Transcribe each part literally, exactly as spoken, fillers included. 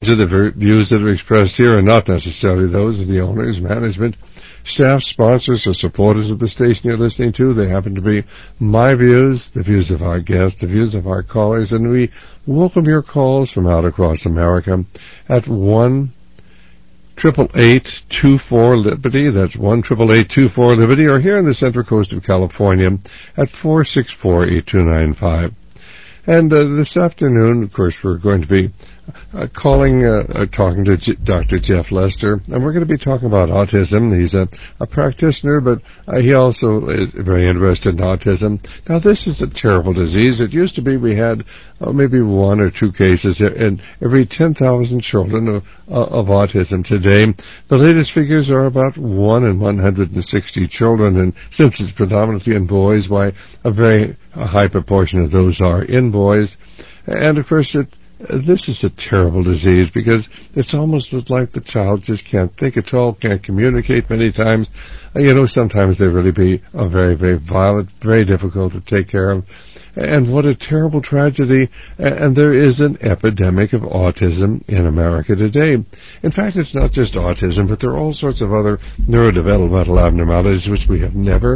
The views that are expressed here are not necessarily those of the owners, management, staff, sponsors, or supporters of the station you're listening to. They happen to be my views, the views of our guests, the views of our callers, and we welcome your calls from out across America at one triple eight two four Liberty. That's one triple eight two four Liberty, or here in the Central Coast of California at four six four eight two nine five. And uh, this afternoon, of course, we're going to be uh, calling, uh, uh, talking to J- Doctor Jeff Lester, and we're going to be talking about autism. He's a, a practitioner, but uh, he also is very interested in autism. Now, this is a terrible disease. It used to be we had uh, maybe one or two cases in every ten thousand children of, uh, of autism. Today, the latest figures are about one in one hundred sixty children, and since it's predominantly in boys, why a very a high proportion of those are in boys. And, of course, it this is a terrible disease because it's almost like the child just can't think at all, can't communicate many times. Uh, you know, sometimes they really be uh, very, very violent, very difficult to take care of. And what a terrible tragedy. And there is an epidemic of autism in America today. In fact, it's not just autism, but there are all sorts of other neurodevelopmental abnormalities which we have never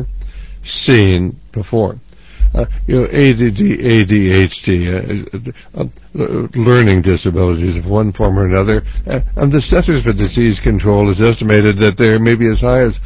seen before. Uh, you know, A D D, A D H D, uh, uh, uh, learning disabilities of one form or another. Uh, and the Centers for Disease Control has estimated that there may be as high as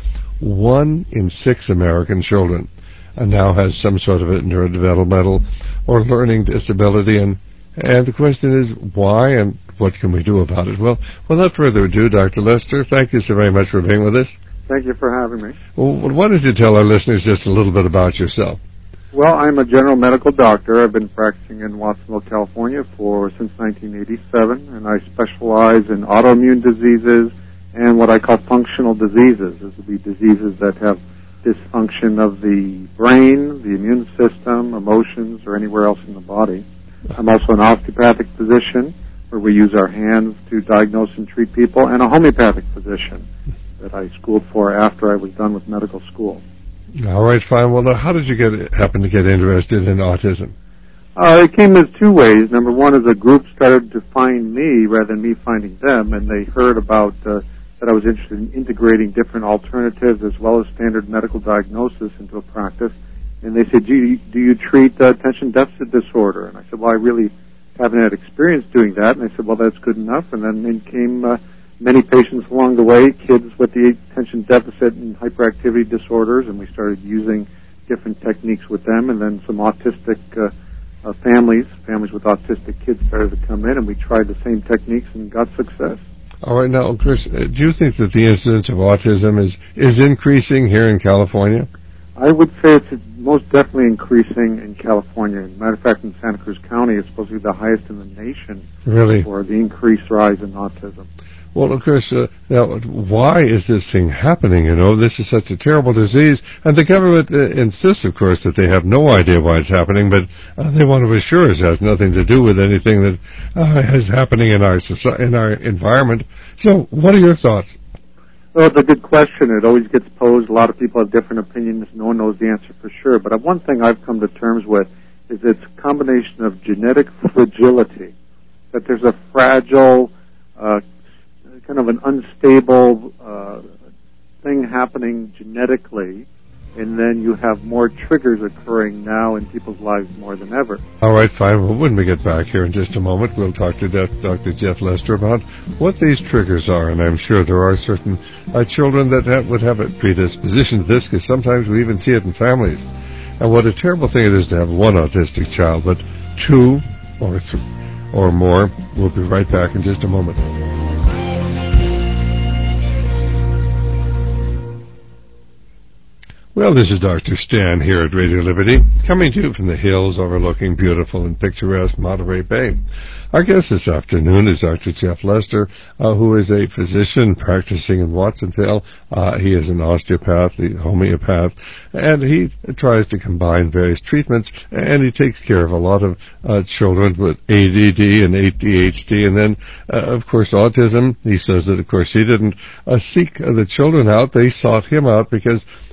one in six American children uh, now has some sort of a neurodevelopmental or learning disability. And, and the question is, why and what can we do about it? Well, without further ado, Doctor Lester, thank you so very much for being with us. Thank you for having me. Well, why don't you tell our listeners just a little bit about yourself? Well, I'm a general medical doctor. I've been practicing in Watsonville, California for since nineteen eighty-seven, and I specialize in autoimmune diseases and what I call functional diseases. These would be diseases that have dysfunction of the brain, the immune system, emotions, or anywhere else in the body. I'm also an osteopathic physician, where we use our hands to diagnose and treat people, and a homeopathic physician that I schooled for after I was done with medical school. All right, fine. Well, now, how did you get happen to get interested in autism? Uh, it came as two ways. Number one is a group started to find me rather than me finding them, and they heard about uh, that I was interested in integrating different alternatives as well as standard medical diagnosis into a practice. And they said, do you, do you treat uh, attention deficit disorder? And I said, well, I really haven't had experience doing that. And they said, well, that's good enough. And then in came uh, many patients along the way, kids with the attention deficit and hyperactivity disorders, and we started using different techniques with them. And then some autistic uh, uh, families, families with autistic kids started to come in, and we tried the same techniques and got success. All right. Now, Chris, do you think that the incidence of autism is, is increasing here in California? I would say it's most definitely increasing in California. As a matter of fact, in Santa Cruz County, it's supposed to be the highest in the nation really? for the increased rise in autism. Well, of course, uh, now, why is this thing happening? You know, this is such a terrible disease, and the government uh, insists, of course, that they have no idea why it's happening, but uh, they want to assure us it has nothing to do with anything that uh, is happening in our society, in our environment. So, what are your thoughts? Well, it's a good question. It always gets posed. A lot of people have different opinions. No one knows the answer for sure. But one thing I've come to terms with is it's a combination of genetic fragility, that there's a fragile, uh, kind of an unstable uh, thing happening genetically, and then you have more triggers occurring now in people's lives more than ever. All right, fine. Well, when we get back here in just a moment, we'll talk to Doctor Jeff Lester about what these triggers are, and I'm sure there are certain uh, children that have, would have a predisposition to this, because sometimes we even see it in families. And what a terrible thing it is to have one autistic child, but two or th- or more. We'll be right back in just a moment. Well, this is Doctor Stan here at Radio Liberty, coming to you from the hills overlooking beautiful and picturesque Monterey Bay. Our guest this afternoon is Doctor Jeff Lester, uh, who is a physician practicing in Watsonville. Uh, he is an osteopath, a homeopath, and he tries to combine various treatments, and he takes care of a lot of uh, children with A D D and A D H D, and then, uh, of course, autism. He says that, of course, he didn't uh, seek uh, the children out. They sought him out because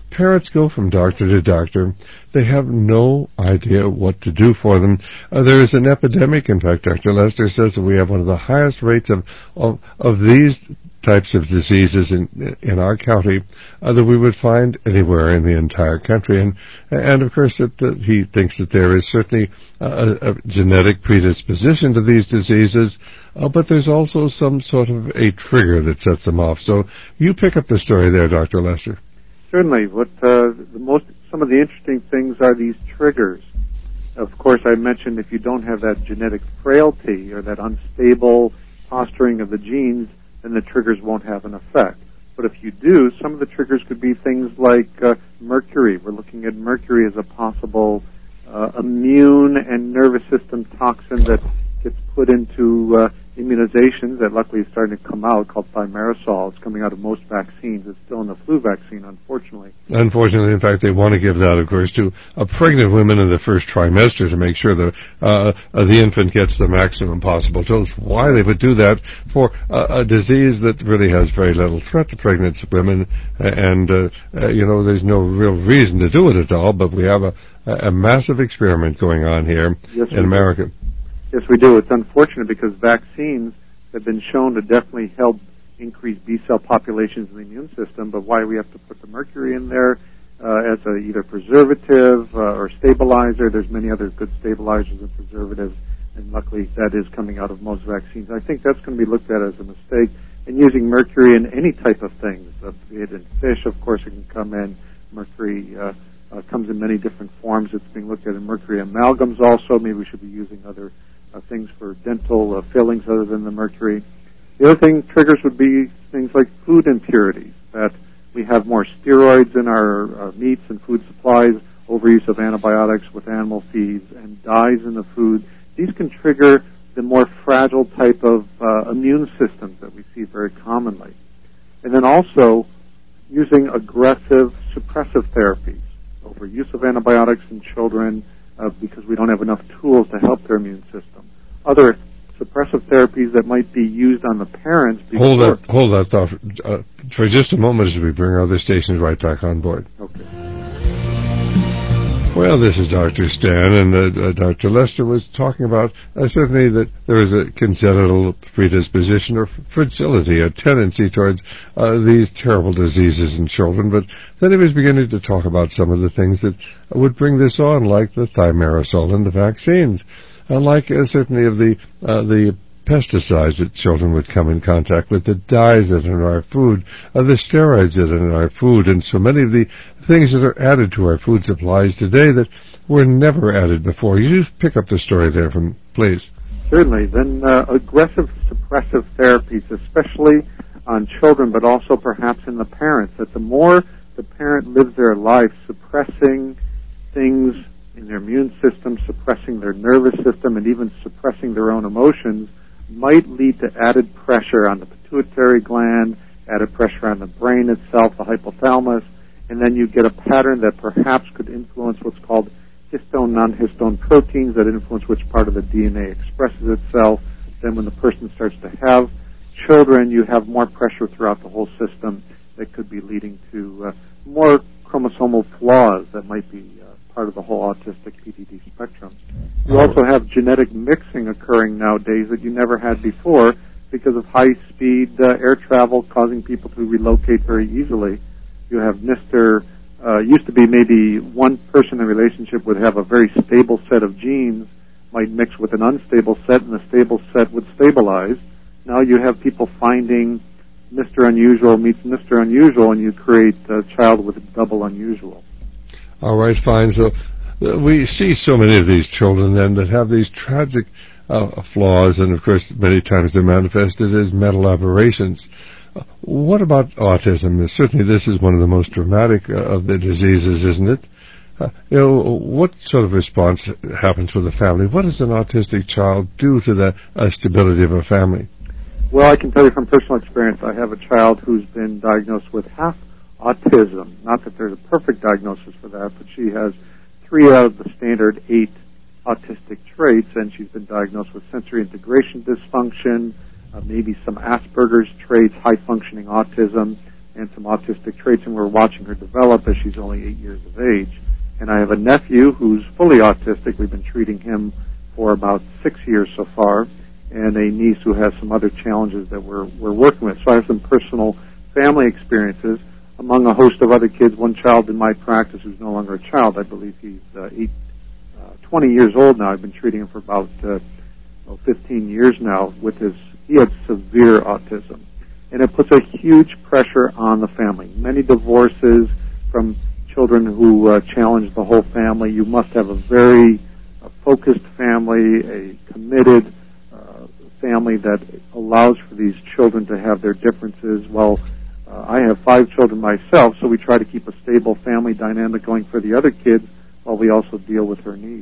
parents go from doctor to doctor. They have no idea what to do for them. Uh, there is an epidemic. In fact, Doctor Lester says that we have one of the highest rates of of, of these types of diseases in in our county uh, that we would find anywhere in the entire country. And and of course, that, that he thinks that there is certainly a, a genetic predisposition to these diseases, uh, but there's also some sort of a trigger that sets them off. So you pick up the story there, Doctor Lester. Certainly. What uh, the most some of the interesting things are these triggers. Of course, I mentioned if you don't have that genetic frailty or that unstable posturing of the genes, then the triggers won't have an effect. But if you do, some of the triggers could be things like uh, mercury. We're looking at mercury as a possible uh, immune and nervous system toxin that gets put into uh, immunizations that luckily is starting to come out, called thimerosal. It's coming out of most vaccines. It's still in the flu vaccine, unfortunately. Unfortunately, in fact, they want to give that, of course, to uh, pregnant women in the first trimester to make sure that uh, uh, the infant gets the maximum possible dose. Why they would do that for uh, a disease that really has very little threat to pregnant women, and, uh, uh, you know, there's no real reason to do it at all, but we have a, a massive experiment going on here yes, in America. Do. Yes, we do. It's unfortunate because vaccines have been shown to definitely help increase B-cell populations in the immune system, but why we have to put the mercury in there uh, as a either preservative uh, or stabilizer. There's many other good stabilizers and preservatives, and luckily that is coming out of most vaccines. I think that's going to be looked at as a mistake. And using mercury in any type of things, uh, be it in fish, of course, it can come in. Mercury uh, uh, comes in many different forms. It's being looked at in mercury amalgams also. Maybe we should be using other Uh, things for dental uh, fillings other than the mercury. The other thing, triggers would be things like food impurities, that we have more steroids in our uh, meats and food supplies, overuse of antibiotics with animal feeds, and dyes in the food. These can trigger the more fragile type of uh, immune systems that we see very commonly. And then also using aggressive suppressive therapies, overuse of antibiotics in children, Uh, because we don't have enough tools to help their immune system. Other suppressive therapies that might be used on the parents. Hold that, hold that thought uh, for just a moment as we bring our other stations right back on board. Okay. Well, this is Doctor Stan, and uh, uh, Doctor Lester was talking about uh, certainly that there is a congenital predisposition or fragility, a tendency towards uh, these terrible diseases in children, but then he was beginning to talk about some of the things that would bring this on, like the thimerosal and the vaccines, uh, like uh, certainly of the uh, the pesticides that children would come in contact with, the dyes that are in our food, uh, the steroids that are in our food, and so many of the things that are added to our food supplies today that were never added before. You just pick up the story there from, please. Certainly. Then uh, aggressive suppressive therapies, especially on children, but also perhaps in the parents, that the more the parent lives their life suppressing things in their immune system, suppressing their nervous system, and even suppressing their own emotions, might lead to added pressure on the pituitary gland, added pressure on the brain itself, the hypothalamus, and then you get a pattern that perhaps could influence what's called histone, non-histone proteins that influence which part of the D N A expresses itself. Then when the person starts to have children, you have more pressure throughout the whole system that could be leading to uh, more chromosomal flaws that might be uh, part of the whole autistic P D D spectrum. You also have genetic mixing occurring nowadays that you never had before because of high-speed uh, air travel causing people to relocate very easily. You have Mister Uh, used to be maybe one person in a relationship would have a very stable set of genes, might mix with an unstable set, and the stable set would stabilize. Now you have people finding Mister Unusual meets Mister Unusual, and you create a child with double unusual. All right, fine. So uh, we see so many of these children then that have these tragic uh, flaws, and of course many times they're manifested as mental aberrations. Uh, what about autism? Certainly this is one of the most dramatic uh, of the diseases, isn't it? Uh, you know, what sort of response happens with a family? What does an autistic child do to the uh, stability of a family? Well, I can tell you from personal experience, I have a child who's been diagnosed with half autism. Not that there's a perfect diagnosis for that, but she has three out of the standard eight autistic traits, and she's been diagnosed with sensory integration dysfunction, uh, maybe some Asperger's traits, high-functioning autism, and some autistic traits, and we're watching her develop as she's only eight years of age. And I have a nephew who's fully autistic. We've been treating him for about six years so far, and a niece who has some other challenges that we're we're working with. So I have some personal family experiences among a host of other kids. One child in my practice who's no longer a child. I believe he's uh, eight, uh, twenty years old now. I've been treating him for about uh, well, fifteen years now with his, he had severe autism. And it puts a huge pressure on the family. Many divorces from children who uh, challenge the whole family. You must have a very uh, focused family, a committed uh, family that allows for these children to have their differences. Well, uh, I have five children myself, so we try to keep a stable family dynamic going for the other kids while we also deal with her needs.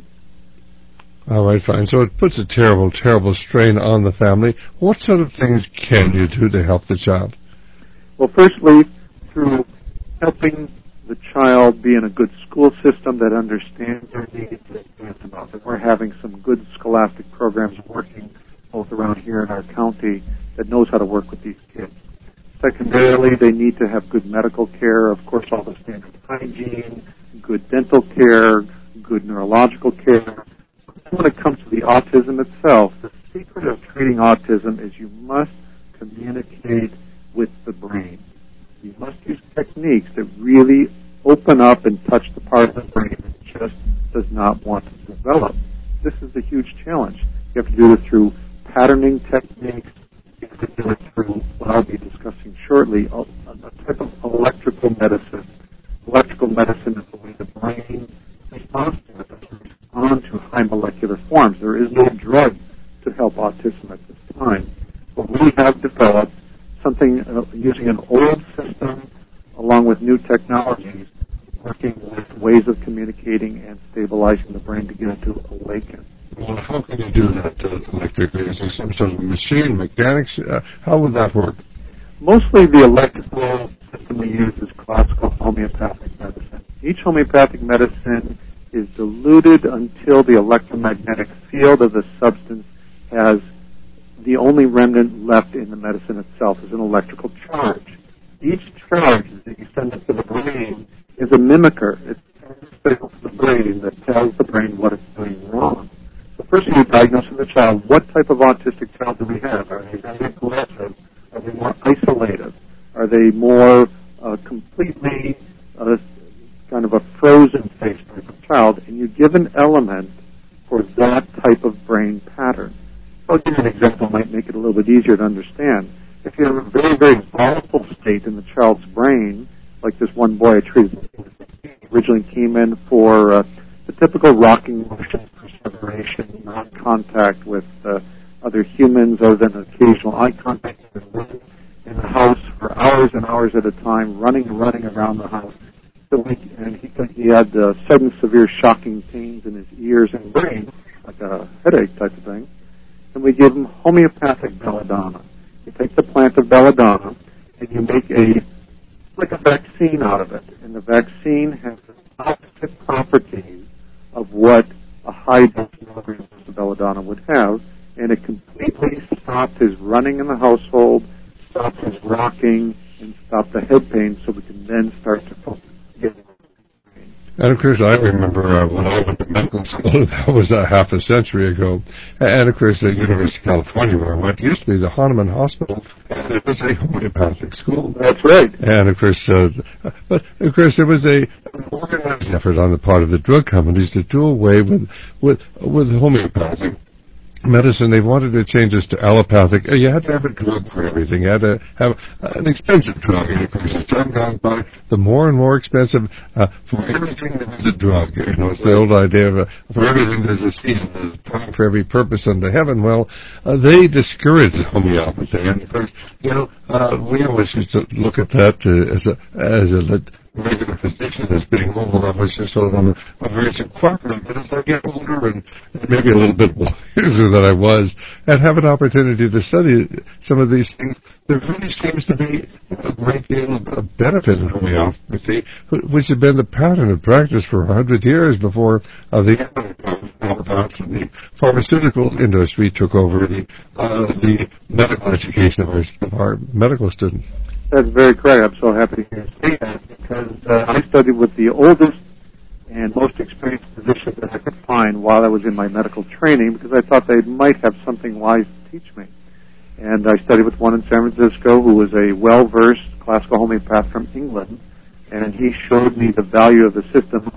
All right, fine. So it puts a terrible, terrible strain on the family. What sort of things can you do to help the child? Well, firstly, through helping the child be in a good school system that understands their needs and about that. We're having some good scholastic programs working both around here in our county that knows how to work with these kids. Secondarily, they need to have good medical care, of course, all the standard hygiene, good dental care, good neurological care. When it comes to the autism itself, the secret of treating autism is you must communicate with the brain. You must use techniques that really open up and touch the part of the brain that just does not want to develop. This is a huge challenge. You have to do it through patterning techniques. You have to do it through what I'll be discussing shortly, a, a type of electrical medicine. Electrical medicine is the way the brain responds to it. On to high molecular forms. There is no drug to help autism at this time. But we have developed something uh, using an old system along with new technologies, working with ways of communicating and stabilizing the brain to get it to awaken. Well, how can you do that uh, electrically? Is there some sort of machine, mechanics? Uh, how would that work? Mostly the electrical system we use is classical homeopathic medicine. Each homeopathic medicine is diluted until the electromagnetic field of the substance has the only remnant left in the medicine itself is an electrical charge. Each charge that you send it to the brain is a mimicker. It's a signal to the brain that tells the brain what it's doing wrong. So first you diagnose in the child, what type of autistic child do we have? Are they very aggressive? Are they more isolated? Are they more uh, completely uh, kind of a frozen face type of child? And you give an element for that type of brain pattern. So I'll give you an example that might make it a little bit easier to understand. If you have a very, very volatile state in the child's brain, like this one boy I treated, originally came in for uh, the typical rocking motion, perseveration, non-contact with uh, other humans other than occasional eye contact in the house for hours and hours at a time, running and running around the house. So we, and he, he had uh, sudden severe shocking pains in his ears and brain, like a headache type of thing. And we give him homeopathic belladonna. You take the plant of belladonna and you make a like a vaccine out of it. And the vaccine has the opposite properties of what a high dose milligram of belladonna would have. And it completely stopped his running in the household, stopped his rocking, and stopped the head pain so we can then start to focus. And of course, I remember uh, when I went to medical school, that was uh, half a century ago. And of course, the University of California, where I went, used to be the Hahnemann Hospital, and it was a homeopathic school. That's right. And of course, uh, but of course, there was a organized effort on the part of the drug companies to do away with with with homeopathic medicine. They wanted to change this to allopathic. You had to have a drug for everything. You had to have an expensive drug. And of course, as time goes by, the more and more expensive, uh, for everything there is a drug. You know, it's the old idea of uh, for everything there's a season, there's a time for every purpose under heaven. Well, uh, they discouraged homeopathy. And of course, you know, uh, we always used to look at that uh, as a, as a, regular physician as being old. I was just sort of on a, a very cooperative, but as I get older and maybe a little bit wiser than I was, and have an opportunity to study some of these things, there really seems to be a great deal of benefit in homeopathy, which had been the pattern of practice for a hundred years before uh, the the pharmaceutical industry took over the uh, the medical education of our, of our medical students. That's very correct. I'm so happy to hear you say that because uh, I studied with the oldest and most experienced physician that I could find while I was in my medical training because I thought they might have something wise to teach me. And I studied with one in San Francisco who was a well-versed classical homeopath from England, and he showed me the value of the system.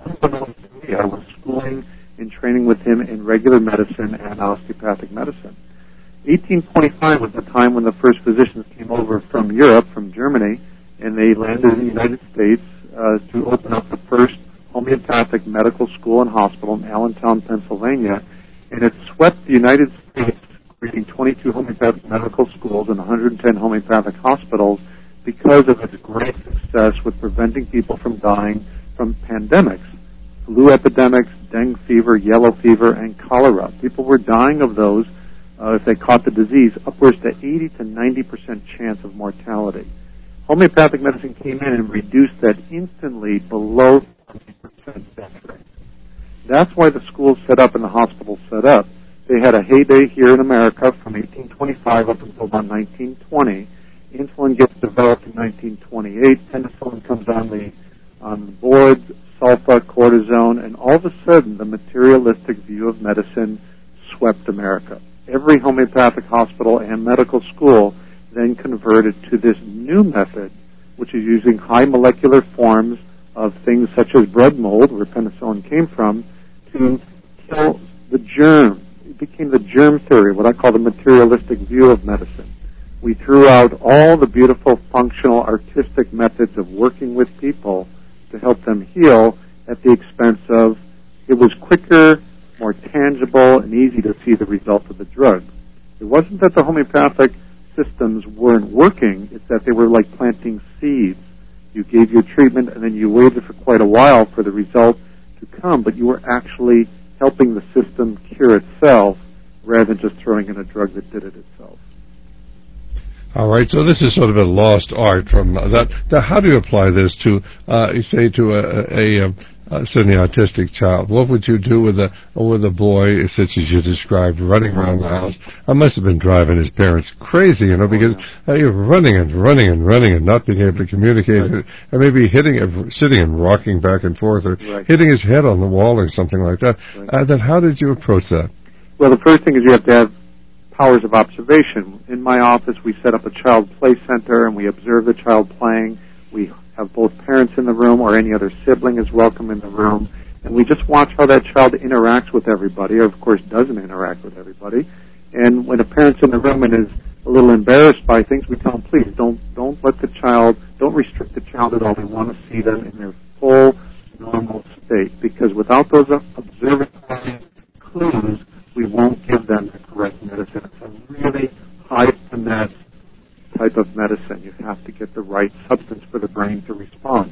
I was schooling and training with him in regular medicine and osteopathic medicine. eighteen twenty-five was the time when the first physicians came over from Europe, from Germany, and they landed in the United States uh, to open up the first homeopathic medical school and hospital in Allentown, Pennsylvania, and it swept the United States, creating twenty-two homeopathic medical schools and one hundred ten homeopathic hospitals because of its great success with preventing people from dying from pandemics, flu epidemics, dengue fever, yellow fever, and cholera. People were dying of those uh, if they caught the disease, upwards to eighty to ninety percent chance of mortality. Homeopathic medicine came in and reduced that instantly below twenty percent death rate. That's why the schools set up and the hospitals set up. They had a heyday here in America from eighteen twenty-five up until about nineteen twenty. Insulin gets developed in nineteen twenty-eight. Penicillin comes on the on the board, sulfa, cortisone, and all of a sudden the materialistic view of medicine swept America. Every homeopathic hospital and medical school then converted to this new method, which is using high molecular forms of things such as bread mold, where penicillin came from, to kill the germ. It became the germ theory, what I call the materialistic view of medicine. We threw out all the beautiful, functional, artistic methods of working with people to help them heal at the expense of it was quicker, more tangible, and easy to see the result of the drug. It wasn't that the homeopathic systems weren't working, it's that they were like planting seeds. You gave your treatment and then you waited for quite a while for the result to come, but you were actually helping the system cure itself rather than just throwing in a drug that did it itself. All right, so this is sort of a lost art from that. Now, how do you apply this to, uh, say, to a, a, a, a certainly autistic child? What would you do with a with a boy such as you described, running around the house? I must have been driving his parents crazy, you know, because uh, you're running and running and running and not being able to communicate, right. And maybe hitting, uh, sitting and rocking back and forth, or right. hitting his head on the wall or something like that. Right. Uh, then how did you approach that? Well, the first thing is you have to have powers of observation. In my office, we set up a child play center, and we observe the child playing. We have both parents in the room, or any other sibling is welcome in the room, and we just watch how that child interacts with everybody, or of course doesn't interact with everybody. And when a parent's in the room and is a little embarrassed by things, we tell them, please, don't don't let the child, don't restrict the child at all. We want to see them in their full, normal state, because without those observatory clues, we won't give them the correct medicine. It's a really high finesse type of medicine. You have to get the right substance for the brain to respond.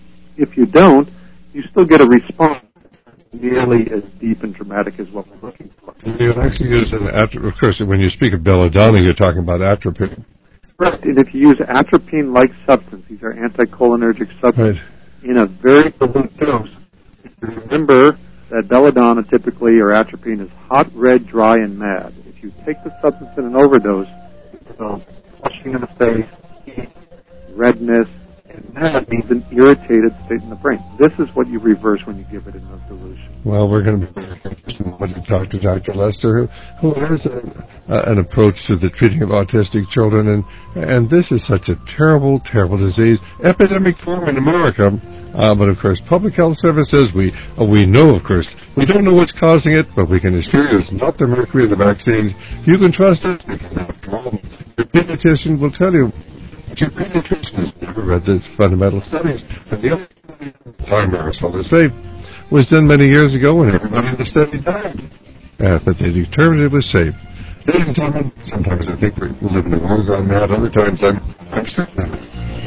If you don't, you still get a response nearly as deep and dramatic as what we're looking for. You actually use an atropine. Of course, when you speak of belladonna, you're talking about atropine. Right, and if you use atropine-like substance, these are anticholinergic substances, right. in a very dilute dose, if you remember that belladonna typically, or atropine, is hot, red, dry, and mad. If you take the substance in an overdose, it's flushing in the face, heat, redness, and mad means an irritated state in the brain. This is what you reverse when you give it in a dilution. Well, we're going to be very interested in what you talk to Doctor Lester, who, who has a, uh, an approach to the treating of autistic children, and and this is such a terrible, terrible disease, epidemic form in America. Uh, but of course, Public Health Service says we uh, we know, of course, we don't know what's causing it, but we can assure you it's not the mercury in the vaccines. You can trust us because after all, your pediatrician will tell you. Your pediatrician has never read the fundamental studies. And the other time aerosol is safe was done many years ago when everybody in the study died. Uh, but they determined it was safe. Ladies and gentlemen, sometimes I think we live in a world gone mad. Other times I'm, I'm certain of it.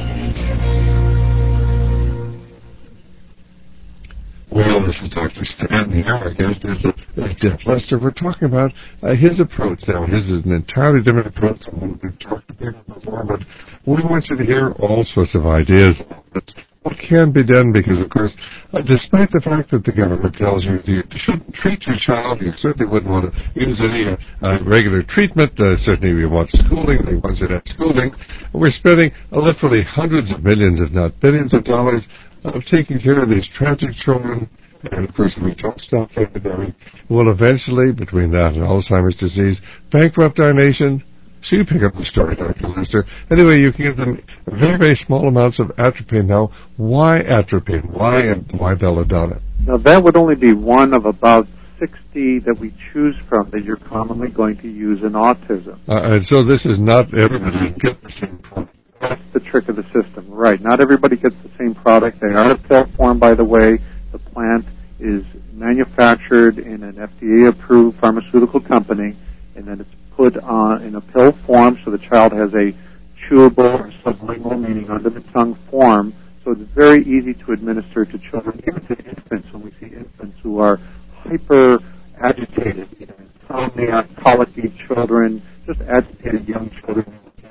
Well, this is Doctor Stan here. Our guest is, uh, is Jeff Lester. We're talking about uh, his approach. Now, his is an entirely different approach than we've talked to people before, but we want you to hear all sorts of ideas. what can be done? Because, of course, uh, despite the fact that the government tells you you shouldn't treat your child, you certainly wouldn't want to use any uh, uh, regular treatment. Uh, certainly we want schooling. They want you to have schooling. We're spending uh, literally hundreds of millions, if not billions of dollars of taking care of these tragic children. And, of course, if we don't stop the epidemic, we'll eventually, between that and Alzheimer's disease, bankrupt our nation. So you pick up the story, Doctor Lester. Anyway, you can give them very, very small amounts of atropine. Now, why atropine? Why and why belladonna? Now, that would only be one of about sixty that we choose from that you're commonly going to use in autism. Uh, and so this is not everybody can get the same product. That's the trick of the system, right. Not everybody gets the same product. They are in pill form, by the way. The plant is manufactured in an F D A-approved pharmaceutical company, and then it's put on in a pill form so the child has a chewable or sublingual, meaning under the tongue form. So it's very easy to administer to children, even to infants. When we see infants who are hyper agitated, you know, insomnia, colicky children, just agitated young children,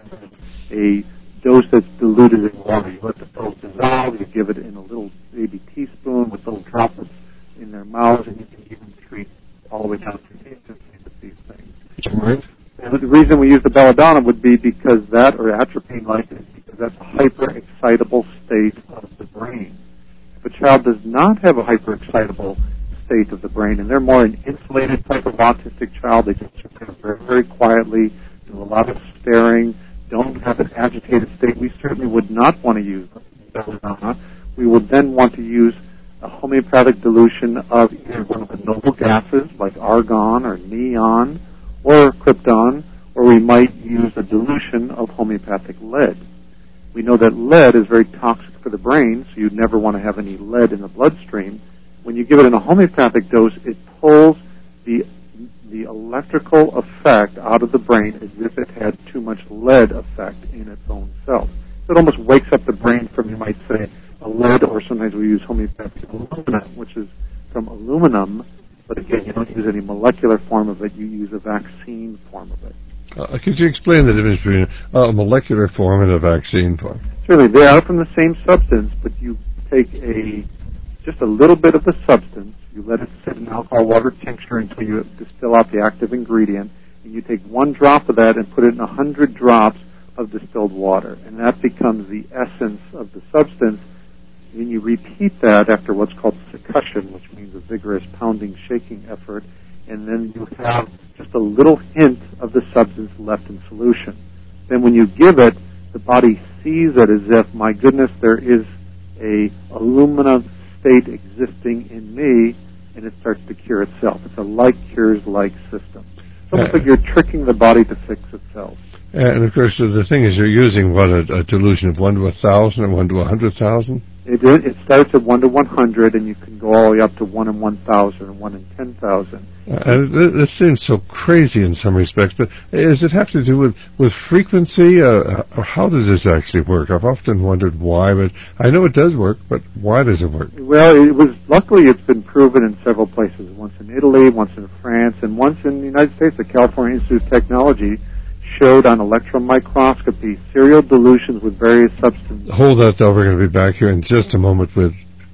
a dose that's diluted in water. You let the pills dissolve, you give it in a little baby teaspoon with little droplets in their mouths, and you can even treat all the way down to infancy with these things. Right. And the reason we use the belladonna would be because that, or atropine like it, because that's a hyper-excitable state of the brain. If a child does not have a hyper-excitable state of the brain, and they're more an insulated type of autistic child, they just sit there very, very quietly, do a lot of staring, don't have an agitated state, we certainly would not want to use belladonna. We would then want to use a homeopathic dilution of either one of the noble gases, like argon or neon, or krypton, or we might use a dilution of homeopathic lead. We know that lead is very toxic for the brain, so you'd never want to have any lead in the bloodstream. When you give it in a homeopathic dose, it pulls the the electrical effect out of the brain as if it had too much lead effect in its own self. So it almost wakes up the brain from, you might say, a lead, or sometimes we use homeopathic aluminum, which is from aluminum, but again, you don't use any molecular form of it, you use a vaccine form of it. Uh, could you explain the difference between a molecular form and a vaccine form? Certainly, they are from the same substance, but you take a just a little bit of the substance, you let it sit in alcohol water tincture until you distill out the active ingredient, and you take one drop of that and put it in a hundred drops of distilled water, and that becomes the essence of the substance. And you repeat that after what's called succussion, which means a vigorous pounding, shaking effort, and then you have just a little hint of the substance left in solution. Then when you give it, the body sees it as if, my goodness, there is a alumina state existing in me, and it starts to cure itself. It's a like cures like system. It's almost like you're tricking the body to fix itself. And of course, the thing is, you're using what, a, a dilution of one to a thousand, or one to a hundred thousand. It, it starts at one to one hundred, and you can go all the way up to one in one thousand, and one in ten thousand. Uh, this seems so crazy in some respects, but does it have to do with with frequency, uh, or how does this actually work? I've often wondered why, but I know it does work. But why does it work? Well, it was luckily it's been proven in several places. Once in Italy, once in France, and once in the United States. The California Institute of Technology showed on electron microscopy serial dilutions with various substances. Hold that, though. We're going to be back here in just a moment with...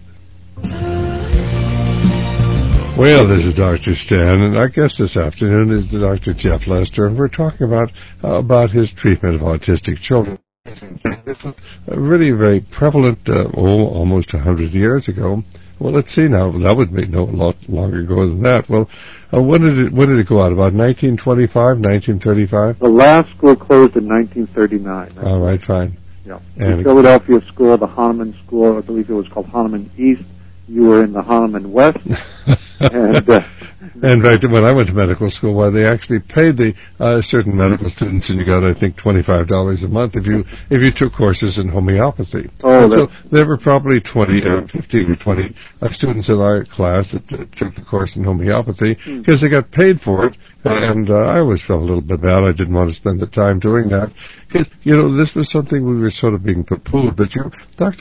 Well, this is Doctor Stan, and our guest this afternoon is Doctor Jeff Lester, and we're talking about uh, about his treatment of autistic children. This was really very prevalent uh, oh, almost one hundred years ago. Well, let's see now. That would be no a lot longer ago than that. Well, uh, when did it when did it go out? About nineteen twenty-five, nineteen thirty-five? The last school closed in nineteen thirty-nine. Right? All right, fine. Yeah. And the Philadelphia school, the Hahnemann School, I believe it was called Hahnemann East. You were in the Hahnemann West. and, uh, in fact, when I went to medical school, why they actually paid the uh, certain medical students, and you got, I think, twenty-five dollars a month if you if you took courses in homeopathy. Oh, so there were probably twenty, uh, fifteen or twenty uh, students in our class that uh, took the course in homeopathy because mm. they got paid for it. And uh, I always felt a little bit bad. I didn't want to spend the time doing that because, you know, this was something we were sort of being poo-pooed. But, you know, Doctor,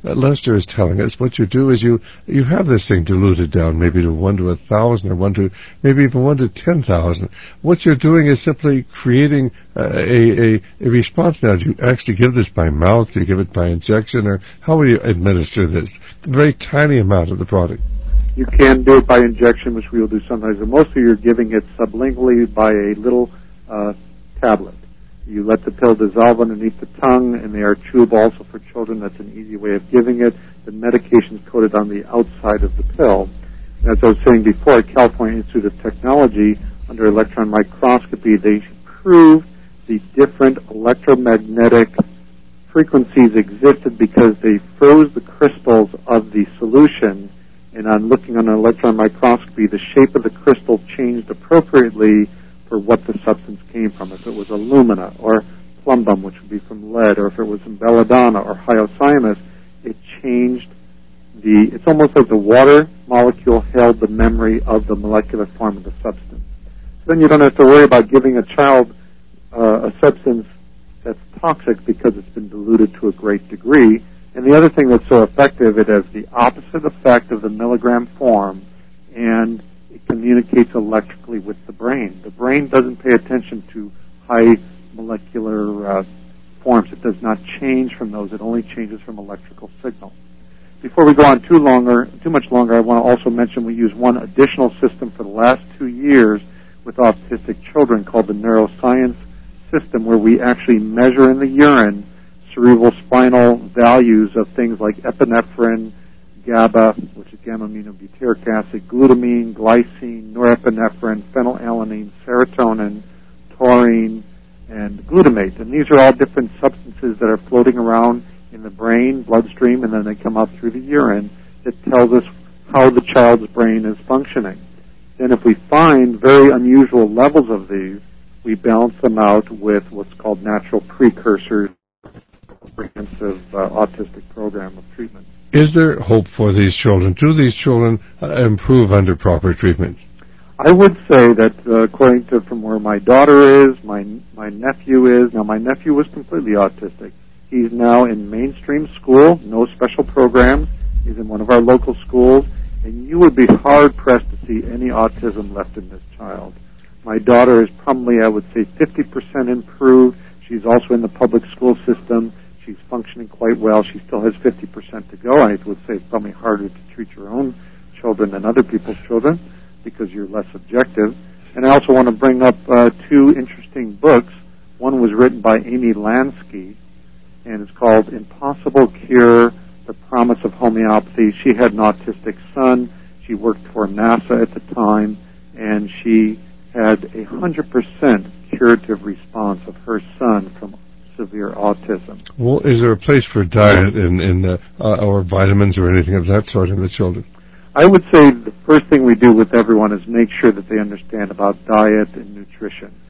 uh, Lester is telling us, what you do is you you have this thing diluted down, maybe to one to a thousand, or one to maybe even one to ten thousand. What you're doing is simply creating uh, a, a a response. Now, do you actually give this by mouth? Do you give it by injection, or how will you administer this? A very tiny amount of the product. You can do it by injection, which we will do sometimes, but mostly you're giving it sublingually by a little uh, tablet. You let the pill dissolve underneath the tongue, and they are chewable also for children. That's an easy way of giving it. The medication is coated on the outside of the pill. And as I was saying before, at California Institute of Technology, under electron microscopy, they proved the different electromagnetic frequencies existed because they froze the crystals of the solution, and on looking on an electron microscopy, the shape of the crystal changed appropriately for what the substance came from. If it was alumina or plumbum, which would be from lead, or if it was belladonna or hyoscyamus, it changed the, it's almost like the water molecule held the memory of the molecular form of the substance. So then you don't have to worry about giving a child uh, a substance that's toxic because it's been diluted to a great degree. And the other thing that's so effective, it has the opposite effect of the milligram form, and it communicates electrically with the brain. The brain doesn't pay attention to high molecular uh, forms. It does not change from those. It only changes from electrical signals. Before we go on too longer, too much longer, I want to also mention we use one additional system for the last two years with autistic children called the neuroscience system, where we actually measure in the urine cerebral spinal values of things like epinephrine, GABA, which is gamma-aminobutyric acid, glutamine, glycine, norepinephrine, phenylalanine, serotonin, taurine, and glutamate. And these are all different substances that are floating around in the brain, bloodstream, and then they come out through the urine. That tells us how the child's brain is functioning. Then if we find very unusual levels of these, we balance them out with what's called natural precursors, comprehensive uh, autistic program of treatment. Is there hope for these children? Do these children uh, improve under proper treatment? I would say that uh, according to from where my daughter is, my my nephew is, now my nephew was completely autistic. He's now in mainstream school, no special programs. He's in one of our local schools, and you would be hard-pressed to see any autism left in this child. My daughter is probably, I would say, fifty percent improved. She's also in the public school system. She's functioning quite well. She still has fifty percent to go. I would say it's probably harder to treat your own children than other people's children because you're less objective. And I also want to bring up uh, two interesting books. One was written by Amy Lansky, and it's called Impossible Cure, The Promise of Homeopathy. She had an autistic son. She worked for NASA at the time, and she had a one hundred percent curative response of her son from severe autism. Well, is there a place for diet in, in uh, uh, or vitamins or anything of that sort in the children? I would say the first thing we do with everyone is make sure that they understand about diet and nutrition.